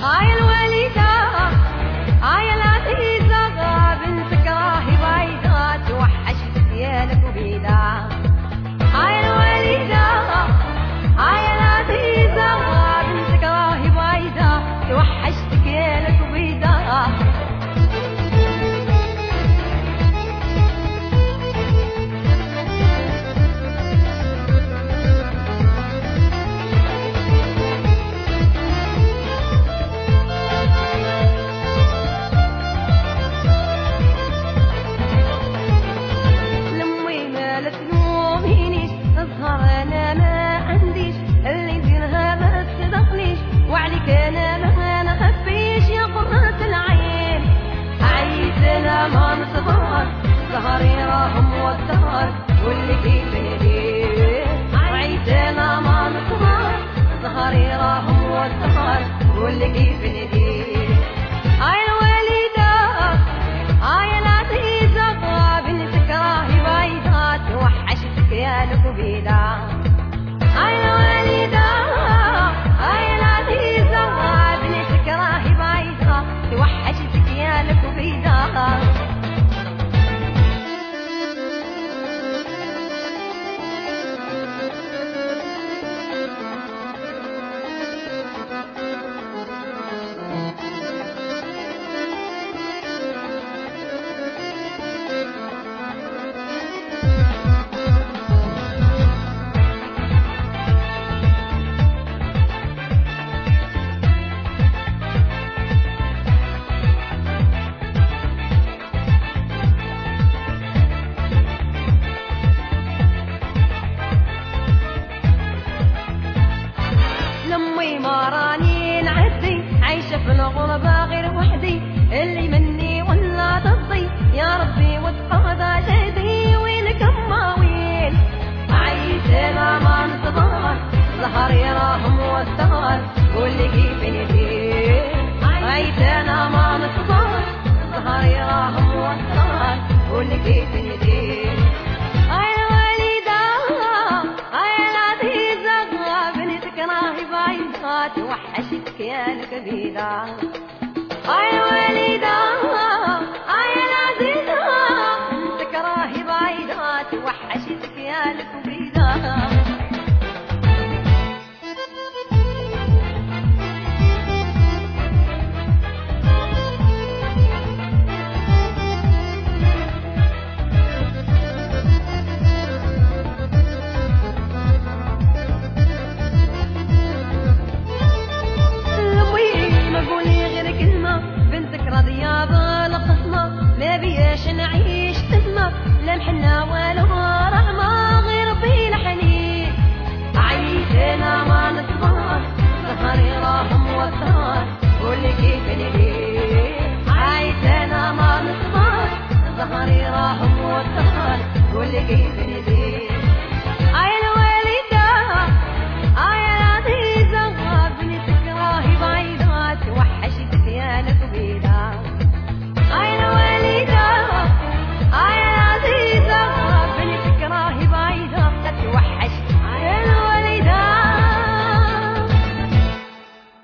هاي الوليدة هاي العزيزة بنتك راهي بايدة توحشت ديالك وبيدة. هاي الوليدة هاي العزيزة بنتك راهي بايدة توحشت ديالك وبيدة. ظهري راهم والدهر واللي كيف ندير عيتنا ما نصهر. ظهري راهم والدهر واللي كيف ندير. هاي الوليدة هاي العزيزة بنتك راهي بايدة توحشتك يالك وبيدة. هاي الوليدة هاي العزيزة بنتك راهي بايدة توحشتك يالك وبيدة. لمي ما راني نعدي عايشة في الغربة غير وحدي اللي مني ولا ضدي يا ربي وتبقى ذا جهدي وينك أماويل. عايشة ما نصبر ظهري راهم والدهر واللي كيف ندير. عايشة ما نصبر ظهري راهم والدهر واللي كيف ندير. هاي الوليدة هاي العزيزة بنتك راهي بايدة توحشتك يا الكبيرة. هاي الوليدة